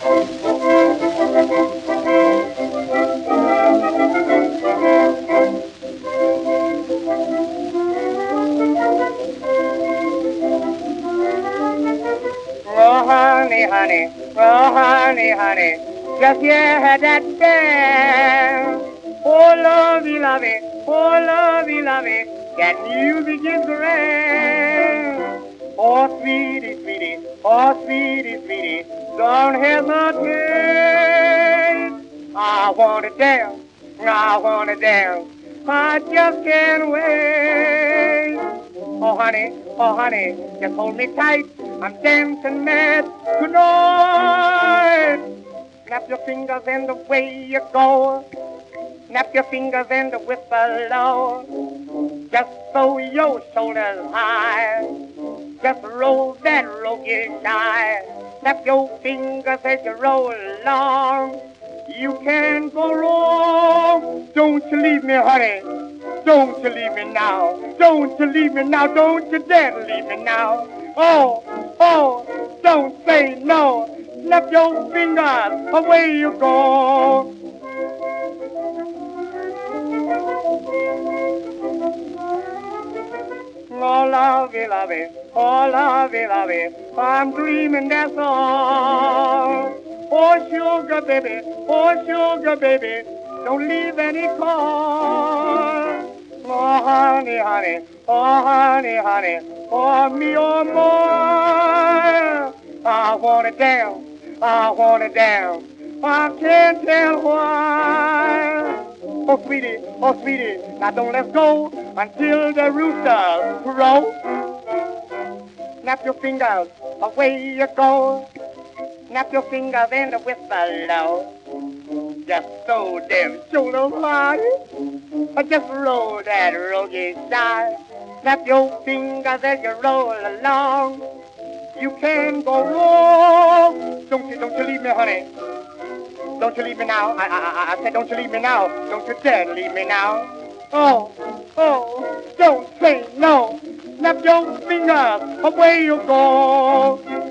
Oh, honey, honey, oh, honey, honey, just hear that bell. Oh, lovey, lovey, oh, lovey, lovey, that music is grand. Oh, sweetie, sweetie, oh, sweetie, sweetie, don't hesitate. I want to dance, I want to dance, I just can't wait. Oh honey, just hold me tight. I'm dancing mad tonight. Snap your fingers and away you go. Snap your fingers and whistle low. Just throw your shoulders high. Just roll that rocky shy. Snap your fingers as you roll along. You can't go wrong. Don't you leave me, honey. Don't you leave me now. Don't you leave me now. Don't you dare leave me now. Oh, oh, don't say no. Snap your fingers, away you go. Oh, lovey, lovey, oh, lovey, lovey, I'm dreaming that's all. Oh, sugar baby, don't leave any call. Oh, honey, honey, oh, honey, honey, oh, me, oh, more. I wanna dance, I wanna dance, I can't tell why. Oh sweetie, now don't let's go until the rooster crow. Snap your fingers, away you go. Snap your fingers and the whistle low. Just so damn shoulder high. Just roll that rocky side. Snap your fingers as you roll along. You can't go wrong. Don't you leave me, honey. Don't you leave me now. I said don't you leave me now. Don't you dare leave me now. Oh, oh, don't say no. Snap your fingers, away you go.